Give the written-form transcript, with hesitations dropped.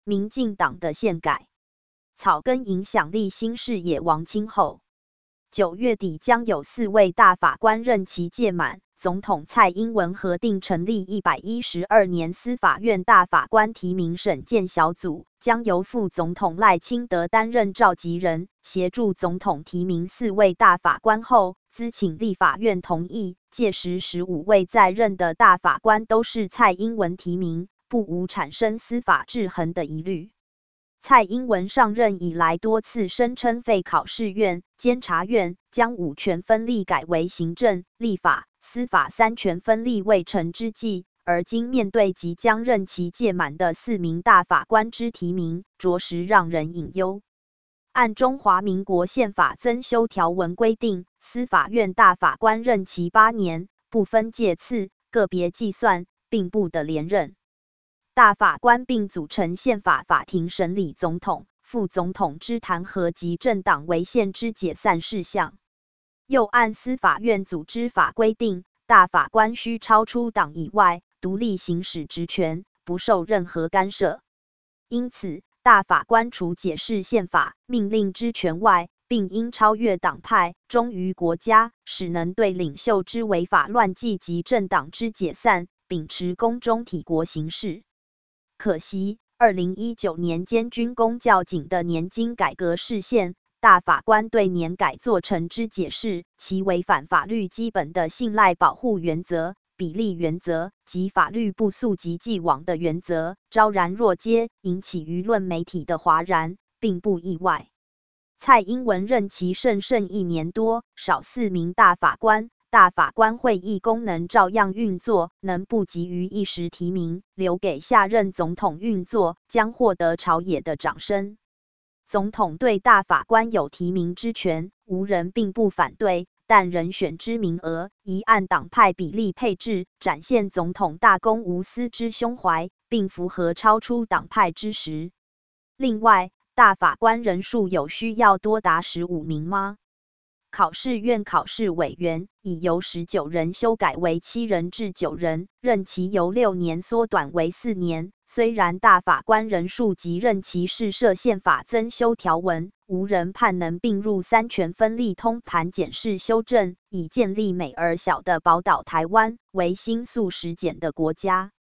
民进党的宪改草根影响力新视野王清后，9月底将有4位大法官任期届满。总统蔡英文核定成立112年司法院大法官提名审荐小组，将由副总统赖清德担任召集人，协助总统提名4位大法官后，咨请立法院同意。届时15位在任的大法官都是蔡英文提名，不无产生司法制衡的疑虑。蔡英文上任以来多次声称废考试院、监察院，将5权分立改为行政、立法、司法3权分立未成之际，而今面对即将任期届满的4名大法官之提名，着实让人隐忧。按中华民国宪法增修条文规定，司法院大法官任期8年，不分届次，个别计算，并不得连任。大法官并组成宪法法庭审理总统、副总统之弹劾及政党违宪之解散事项。又按司法院组织法规定，大法官须超出党以外，独立行使职权，不受任何干涉。因此，大法官除解释宪法、命令之权外，并应超越党派，忠于国家，使能对领袖之违法乱纪及政党之解散，秉持公忠体国行事。可惜，2019年监军公教警的年金改革释宪，大法官对年改做成之解释，其违反法律基本的信赖保护原则、比例原则及法律不溯及既往的原则，昭然若揭，引起舆论媒体的哗然，并不意外。蔡英文任期剩1年多，少4名大法官。大法官会议功能照样运作，能不急于一时提名，留给下任总统运作，将获得朝野的掌声。总统对大法官有提名之权，无人并不反对，但人选之名额宜按党派比例配置，展现总统大公无私之胸怀，并符合超出党派之实。另外，大法官人数有需要多达15名吗？考试院考试委员已由19人修改为7人至9人，任期由6年缩短为4年。虽然大法官人数及任期是涉宪法增修条文，无人判能并入3权分立通盘检视修正，以建立美而小的宝岛台湾为新速实检的国家。